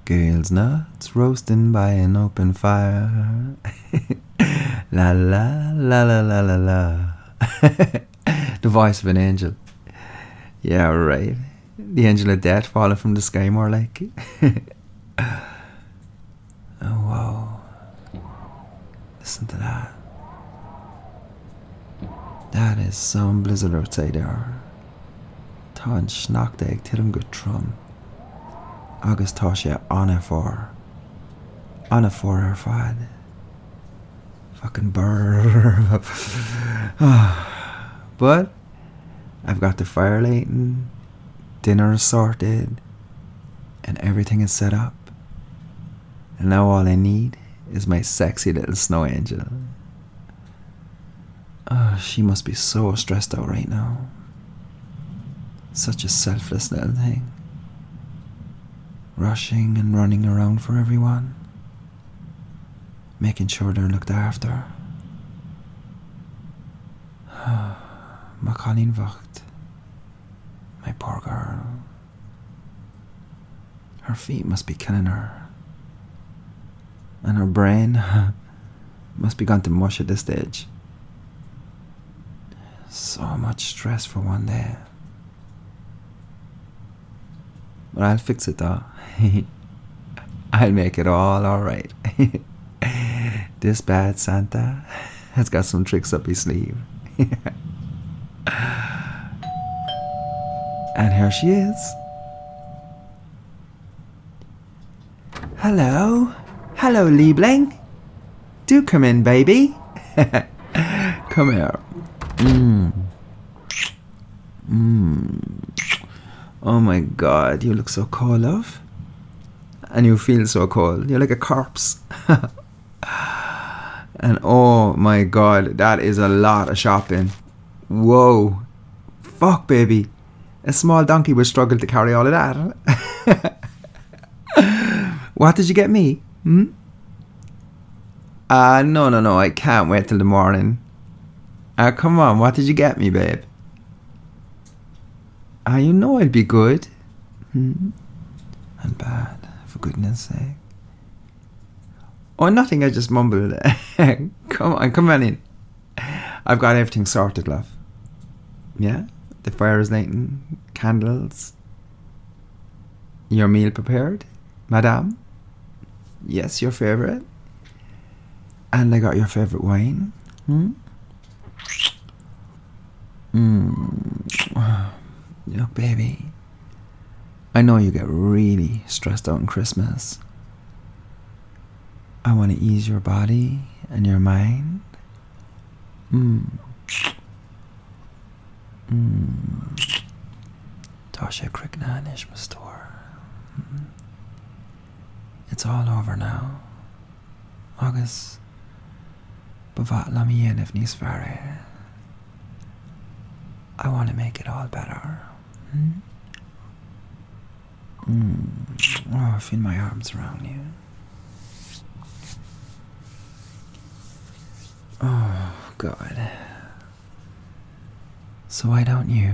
Girls' nuts roasting by an open fire. La la la la la la la. The voice of an angel. Yeah, right. The angel of death falling from the sky, more like. Oh, wow. Listen to that. That is some blizzard outside there. Tá an sneacht ag tirim go trom. Agus tá sé anna for ar fad. Fucking burr. But I've got the fire lighting, dinner is sorted, and everything is set up. And now all I need is my sexy little snow angel. She must be so stressed out right now. Such a selfless little thing. Rushing and running around for everyone. Making sure they're looked after. Ma Colleen Vocht. My poor girl. Her feet must be killing her. And her brain must be gone to mush at this stage. So much stress for one day. But I'll fix it though. I'll make it all alright. This bad Santa has got some tricks up his sleeve. And here she is. Hello. Hello, Liebling. Do come in, baby. Come here. Oh my God, you look so cold, love. And you feel so cold. You're like a corpse. And oh my God, that is a lot of shopping. Whoa. Fuck, baby. A small donkey would struggle to carry all of that. What did you get me? No, I can't wait till the morning. Come on, what did you get me, babe? You know I'd be good. And bad, for goodness sake. Oh, nothing, I just mumbled. Come on in. I've got everything sorted, love. Yeah? The fire is lighting, candles. Your meal prepared, madame? Yes, your favourite. And I got your favourite wine. Look, baby, I know you get really stressed out on Christmas. I want to ease your body and your mind. Tá sé cricna inis my store. It's all over now. Agus b'vat la mi if níos fearr. I want to make it all better. Oh, I feel my arms around you. Oh, God. So why don't you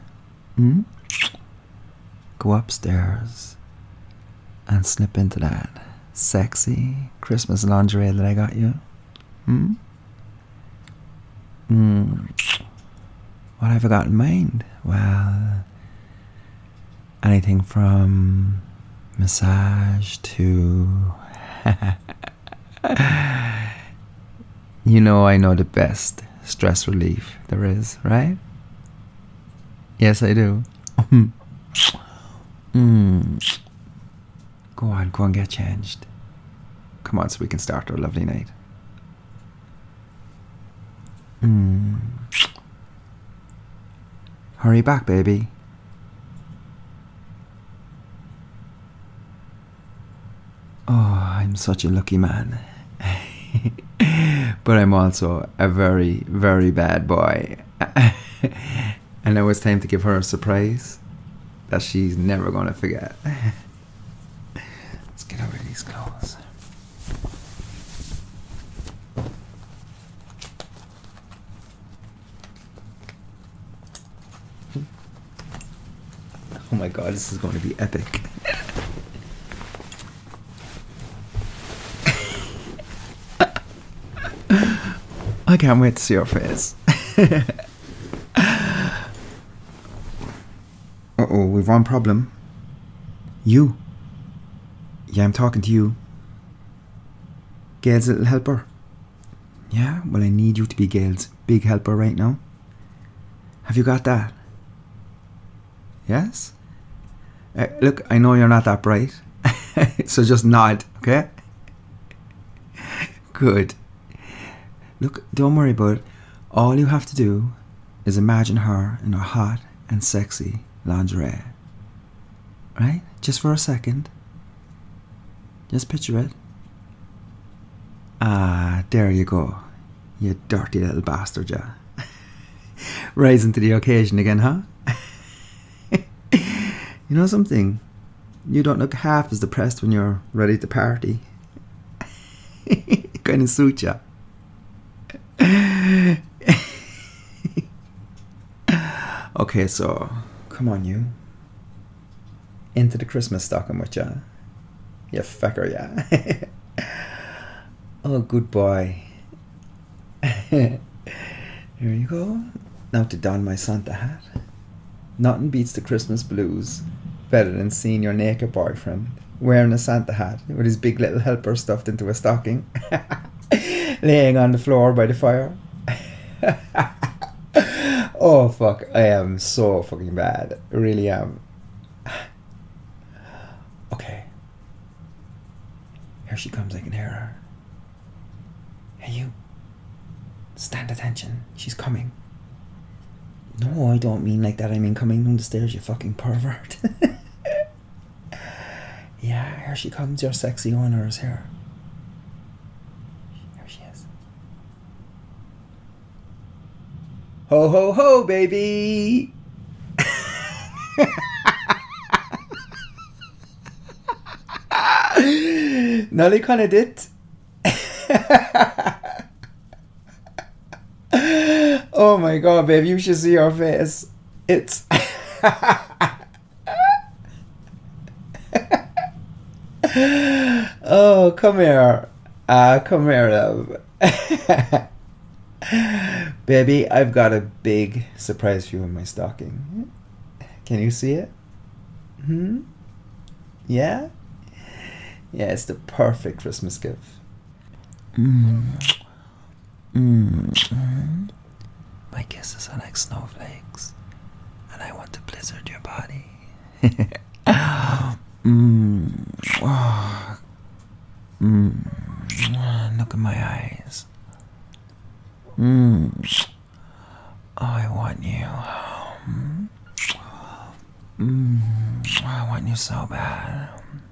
go upstairs and slip into that sexy Christmas lingerie that I got you? What have I got in mind? Well, anything from massage to... You know I know the best stress relief there is, right? Yes, I do. Go on, get changed. Come on, so we can start our lovely night. Hurry back, baby. Oh, I'm such a lucky man. But I'm also a very, very bad boy. And now it's time to give her a surprise that she's never going to forget. Let's get out of these clothes. Oh my God, this is going to be epic. I can't wait to see your face. Uh-oh, we've one problem. You. Yeah, I'm talking to you. Gail's little helper. Yeah, well, I need you to be Gail's big helper right now. Have you got that? Yes? Look, I know you're not that bright. So just nod, okay? Good. Look, don't worry about it. All you have to do is imagine her in her hot and sexy lingerie. Right? Just for a second. Just picture it. Ah, there you go. You dirty little bastard, yeah. Rising to the occasion again, huh? You know something? You don't look half as depressed when you're ready to party. Kind of suit ya. Okay, so come on, you. Into the Christmas stocking with ya. You fecker, yeah. Oh, good boy. Here you go. Now to don my Santa hat. Nothing beats the Christmas blues better than seeing your naked boyfriend wearing a Santa hat with his big little helper stuffed into a stocking, laying on the floor by the fire. Oh fuck, I am so fucking bad. I really am. Okay. Here she comes, I can hear her. Hey you. Stand attention. She's coming. No, I don't mean like that. I mean coming down the stairs, you fucking pervert. Yeah, here she comes. Your sexy owner is here. Here she is. Ho, ho, ho, baby! Nolly kind of did. Oh my god, babe, you should see your face. It's... Oh, come here. Come here, love. Baby, I've got a big surprise for you in my stocking. Can you see it? Yeah? Yeah, it's the perfect Christmas gift. My kisses are like snowflakes, and I want to blizzard your body. Look at my eyes. Oh, I want you. I want you so bad.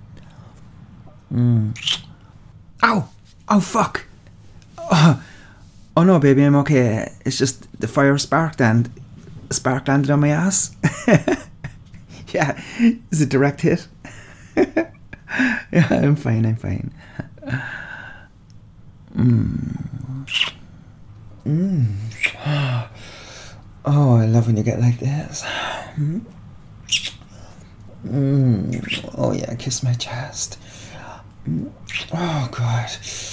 Ow! Oh, fuck! Oh no, baby, I'm okay. It's just the fire sparked and spark landed on my ass. Yeah, it's a direct hit. Yeah, I'm fine. Oh, I love when you get like this. Oh yeah, kiss my chest. Oh god.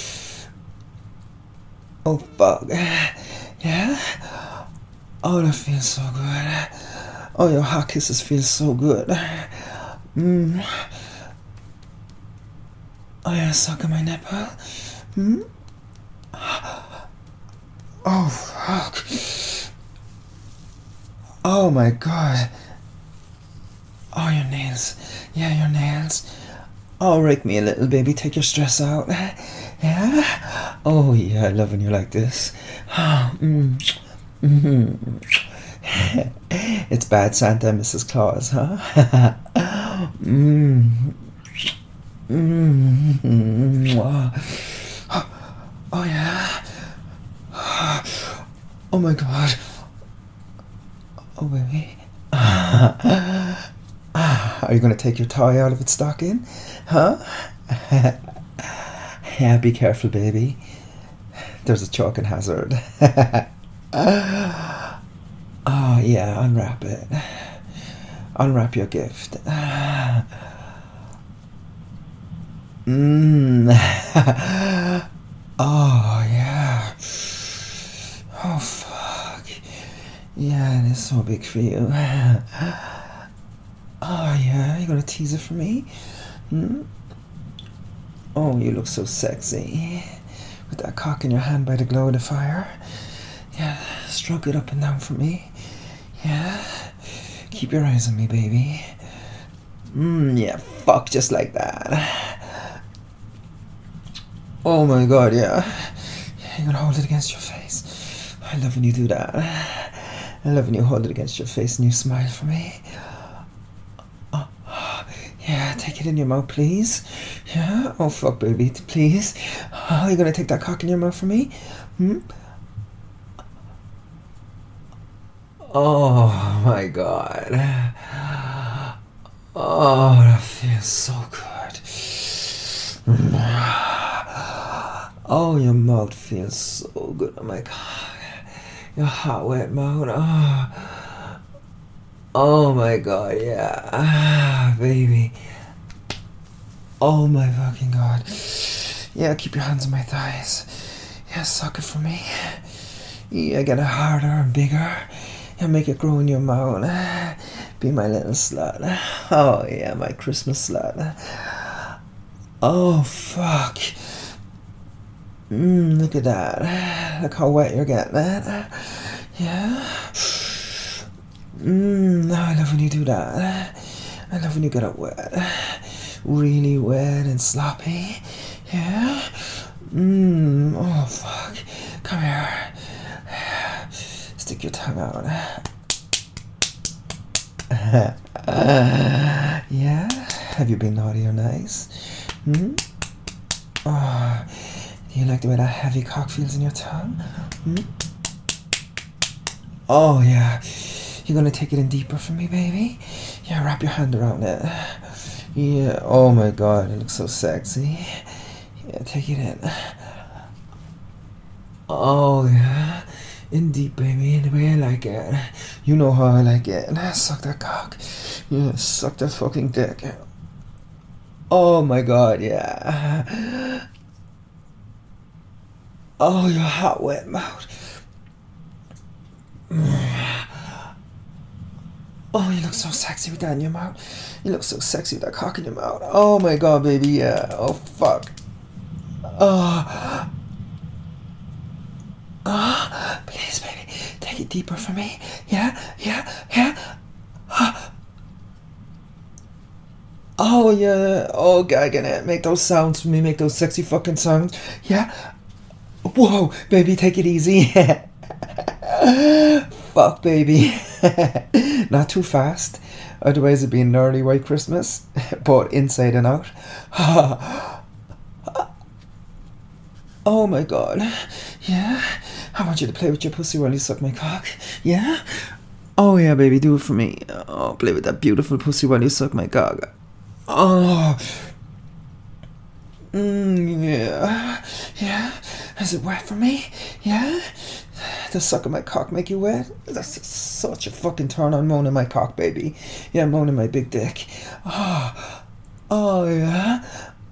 Oh fuck. Yeah? Oh, that feels so good. Oh, your hot kisses feel so good. Oh yeah, suck on my nipple. Oh fuck. Oh my god. Oh, your nails. Yeah, your nails. Oh, rake me a little, baby. Take your stress out. Yeah? Oh, yeah, I love when you like this. It's bad Santa and Mrs. Claus, huh? Oh, yeah. Oh, my God. Oh, baby. Are you going to take your toy out of its stocking? Huh? Yeah, be careful, baby. There's a choking hazard. Oh, yeah, unwrap it. Unwrap your gift. Oh, yeah. Yeah, and it's so big for you. Oh, yeah, you gonna tease it for me? Hmm? Oh, you look so sexy. With that cock in your hand by the glow of the fire. Yeah, stroke it up and down for me. Yeah. Keep your eyes on me, baby. Yeah, fuck just like that. Oh my god, yeah. You're gonna hold it against your face. I love when you do that. I love when you hold it against your face and you smile for me. Yeah, take it in your mouth, please. Yeah, oh fuck, baby, please. Oh, you gonna take that cock in your mouth for me? Oh my god. Oh, that feels so good. Oh, your mouth feels so good. Oh my god. Your hot, wet mouth. Oh my god, yeah. Baby. Oh my fucking god. Yeah, keep your hands on my thighs. Yeah, suck it for me. Yeah, get it harder and bigger. Yeah, make it grow in your mouth. Be my little slut. Oh yeah, my Christmas slut. Oh fuck. Look at that. Look how wet you're getting it. Yeah. I love when you do that. I love when you get it wet. Really wet and sloppy. Yeah. Oh fuck. Come here. Stick your tongue out. Yeah? Have you been naughty or nice? Oh, do you like the way that heavy cock feels in your tongue? Oh yeah. You gonna take it in deeper for me, baby? Yeah, wrap your hand around it. Yeah, oh my god, it looks so sexy. Yeah, take it in. Oh yeah. In deep, baby, in the way I like it. You know how I like it. Suck that cock. Yeah, suck that fucking dick. Oh my god, yeah. Oh, your hot, wet mouth. Oh, you look so sexy with that in your mouth. You look so sexy with that cock in your mouth. Oh my god, baby, yeah. Oh, fuck. Please, baby, take it deeper for me. Yeah. Oh, yeah. Oh, gagging it. Make those sounds for me. Make those sexy fucking sounds. Yeah. Whoa, baby, take it easy. Fuck, baby. Not too fast. Otherwise, it'd be an early white Christmas. But inside and out. Oh my god. Yeah. I want you to play with your pussy while you suck my cock. Yeah? Oh yeah, baby, do it for me. Oh, play with that beautiful pussy while you suck my cock. Oh. Yeah. Yeah? Is it wet for me? Yeah? Does sucking my cock make you wet? That's such a fucking turn on moaning my cock, baby. Yeah, moaning my big dick. Oh yeah?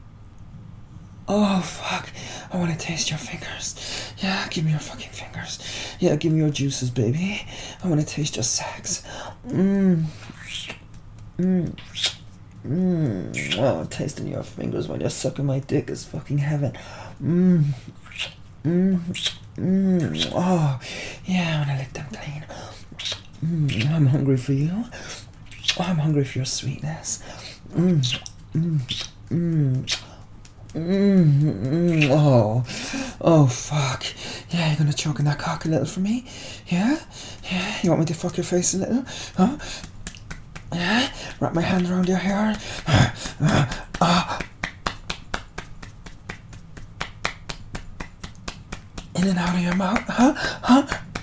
Oh, fuck. I want to taste your fingers. Yeah, give me your fucking fingers. Yeah, give me your juices, baby. I want to taste your sex. Oh, tasting your fingers while you're sucking my dick is fucking heaven. Oh, yeah, I want to lick them clean. I'm hungry for you. Oh, I'm hungry for your sweetness. Oh, fuck. Yeah, you're gonna choke in that cock a little for me? Yeah? Yeah? You want me to fuck your face a little? Huh? Yeah? Wrap my hand around your hair. In and out of your mouth, huh?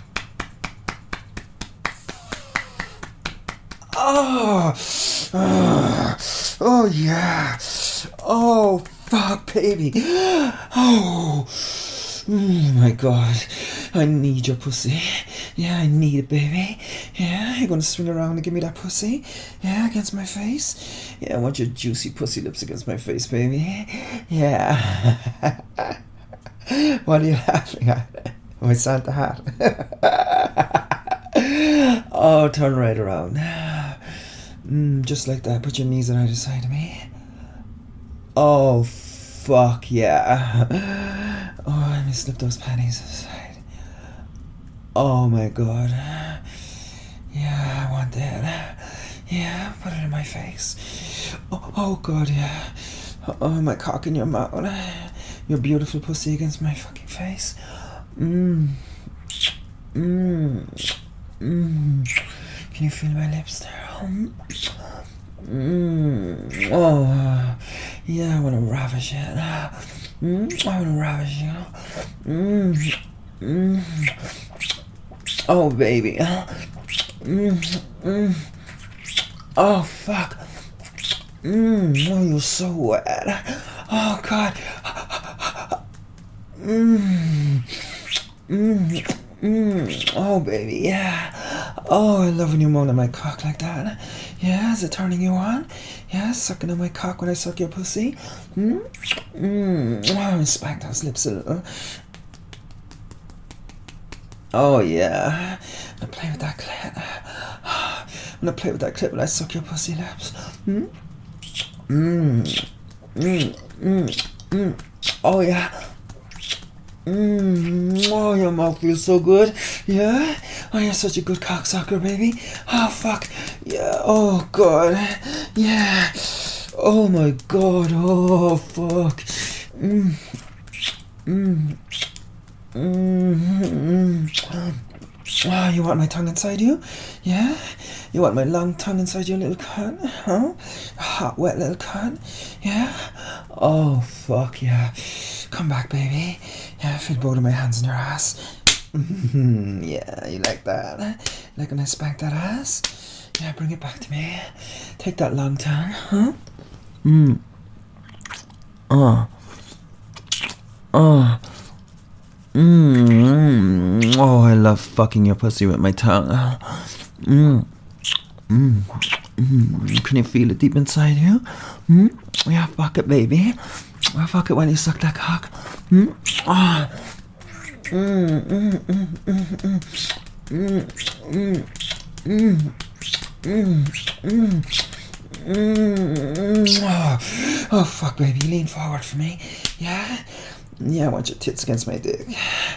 Oh yeah. Oh fuck, baby. Oh my god. I need your pussy. Yeah, I need it, baby. Yeah, you're gonna swing around and give me that pussy? Yeah, against my face? Yeah, I want your juicy pussy lips against my face, baby. Yeah. What are you laughing at? My Santa hat. Oh, turn right around. Just like that. Put your knees on either side of me. Oh, fuck yeah. Oh, let me slip those panties aside. Oh my god. Yeah, I want that. Yeah, put it in my face. Oh god, yeah. Oh, my cock in your mouth. Your beautiful pussy against my fucking face. Can you feel my lips there? Oh, yeah, I want to ravish it. I want to ravish you. Oh, baby. Oh, fuck. Oh, you're so wet. Oh, God. Oh, baby, yeah. Oh, I love when you moan on my cock like that. Yeah, is it turning you on? Yeah, sucking on my cock when I suck your pussy. Oh, spank those lips a little. Oh, yeah. I'm gonna play with that clit. I'm gonna play with that clit when I suck your pussy lips. Oh, yeah. Oh, your mouth feels so good. Yeah? Oh, you're such a good cocksucker, baby. Oh, fuck. Yeah. Oh, God. Yeah. Oh, my God. Oh, fuck. Oh, you want my tongue inside you? Yeah? You want my long tongue inside your little cunt? Huh? Hot, wet little cunt? Yeah? Oh, fuck, yeah. Come back, baby. Yeah, feel both of my hands in your ass. Yeah, you like that? Like when I spank that ass? Yeah, bring it back to me. Take that long tongue, huh? Oh, I love fucking your pussy with my tongue. Can you feel it deep inside you? Yeah, fuck it, baby. Oh, fuck it when you suck that cock. Oh, fuck, baby. Lean forward for me. Yeah? Yeah, I want your tits against my dick.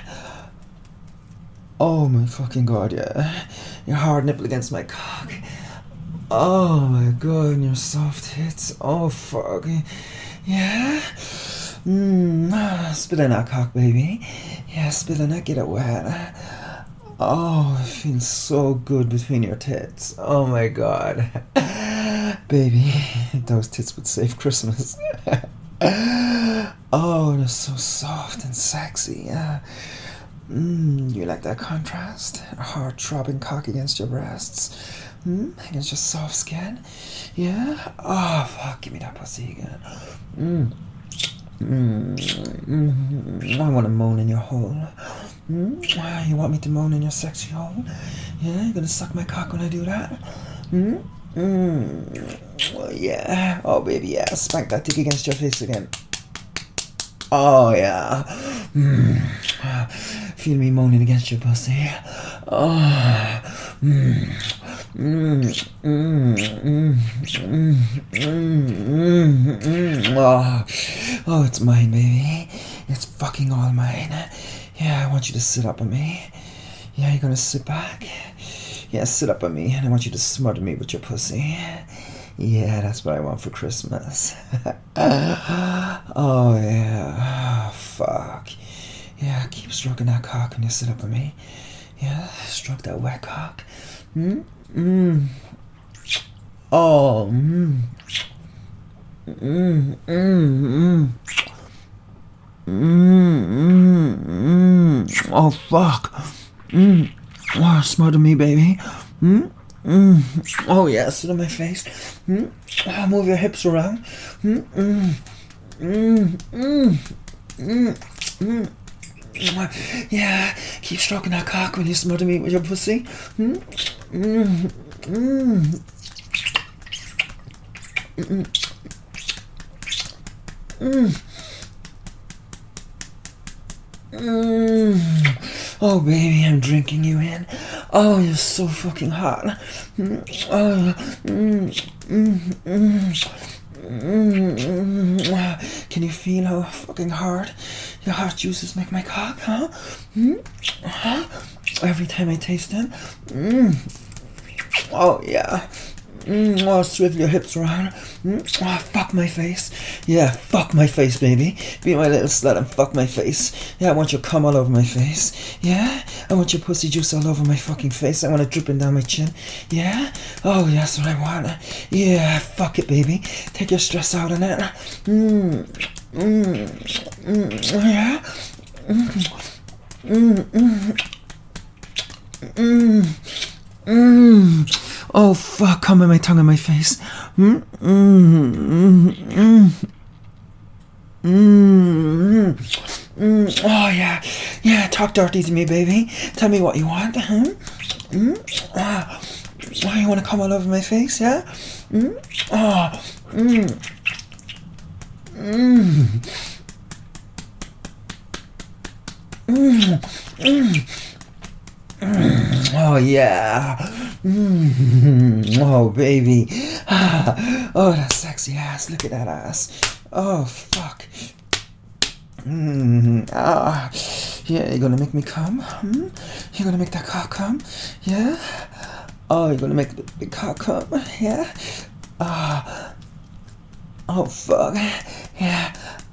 Oh, my fucking God, yeah. Your hard nipple against my cock. Oh, my God, and your soft tits. Oh, fuck. Yeah? Spit in that cock, baby. Yeah, spit in it, get it wet. Oh, it feels so good between your tits. Oh, my God. Baby, those tits would save Christmas. Oh, they're so soft and sexy. Yeah. You like that contrast? A hard throbbing cock against your breasts. Against your soft skin. Yeah? Oh, fuck, give me that pussy again. I want to moan in your hole. You want me to moan in your sexy hole? Yeah, you gonna suck my cock when I do that? Yeah. Oh, baby, yeah. Spank that dick against your face again. Oh, yeah. Feel me moaning against your pussy. Oh. Oh, it's mine, baby. It's fucking all mine. Yeah, I want you to sit up on me. Yeah, you're gonna sit back. Yeah, sit up on me, and I want you to smother me with your pussy. Yeah, that's what I want for Christmas. Oh, yeah. Oh, fuck. Yeah, keep stroking that cock when you sit up on me. Yeah, stroke that wet cock. Oh, Oh, fuck. Oh, smother me, baby. Oh, yeah, sit on my face. Oh, move your hips around. Yeah, keep stroking that cock when you smother me with your pussy. Oh, baby, I'm drinking you in. Oh, you're so fucking hot. Oh, can you feel how fucking hard your hot juices make my cock, huh? Every time I taste it. Oh, yeah. Oh, swivel your hips around. Oh, fuck my face. Yeah, fuck my face, baby. Be my little slut and fuck my face. Yeah, I want your cum all over my face. Yeah, I want your pussy juice all over my fucking face. I want it dripping down my chin. Yeah, oh, yeah, that's what I want. Yeah, fuck it, baby. Take your stress out on it. Yeah. Oh fuck, come in my tongue on my face. Oh yeah. Yeah, talk dirty to me, baby. Tell me what you want. Oh, you wanna come all over my face, yeah? Oh yeah. Oh baby. Oh, that sexy ass. Look at that ass. Oh fuck. Yeah, you're gonna make me come? You're gonna make that cock come? Yeah? Oh, you're gonna make the cock come? Yeah? Oh fuck. Yeah.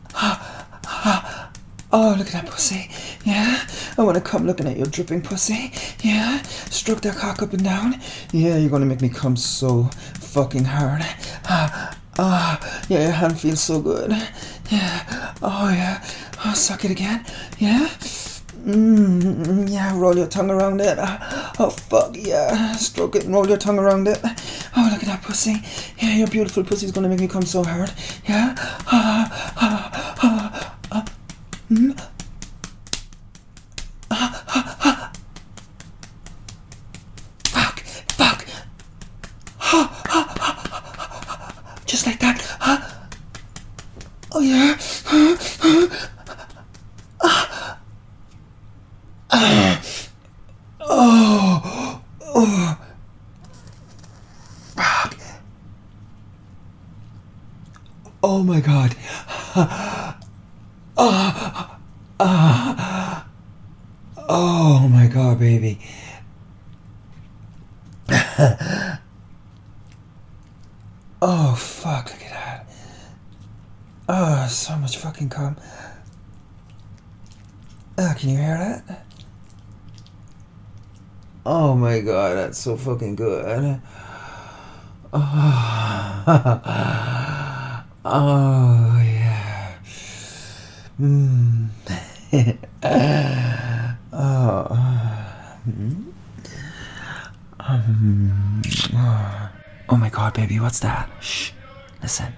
Oh, look at that pussy. Yeah? I wanna come looking at your dripping pussy. Yeah? Stroke that cock up and down. Yeah, you're gonna make me come so fucking hard. Yeah, your hand feels so good. Yeah. Oh, yeah. Oh, suck it again. Yeah? Yeah, roll your tongue around it. Oh, fuck, yeah. Stroke it and roll your tongue around it. Oh, look at that pussy. Yeah, your beautiful pussy's gonna make me come so hard. Yeah? Fuck. Just like that. Oh, yeah. Fuck. Oh my god. Oh my god, baby. Oh fuck, look at that. Oh, so much fucking cum. Can you hear that? Oh my god, that's so fucking good. Oh yeah. Oh my god, baby, what's that? Shh, listen.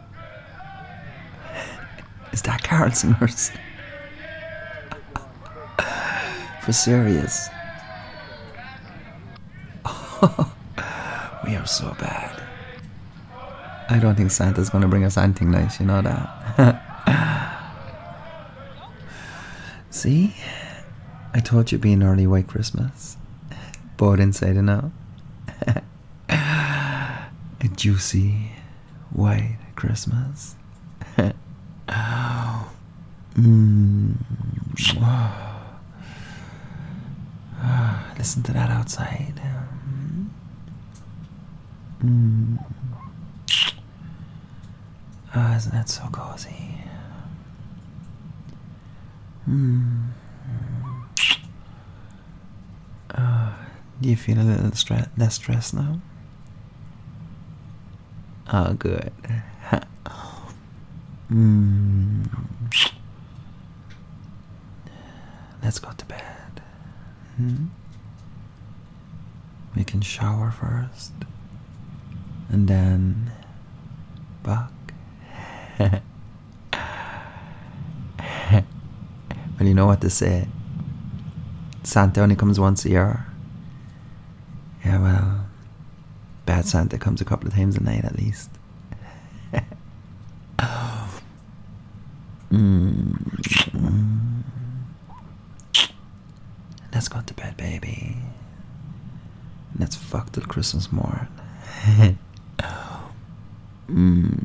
Is that Carol Singers? For serious. We are so bad. I don't think Santa's gonna bring us anything nice, you know that? See? I told you it'd be an early white Christmas. But inside and out. A juicy white Christmas. Listen to that outside. Isn't that so cozy? Do you feel a little less stressed now? Oh, good. Let's go to bed. We can shower first, and then back. Well, you know what to say. Santa only comes once a year. Yeah, well, bad Santa comes a couple of times a night at least. Let's go to bed, baby. Let's fuck till Christmas morn.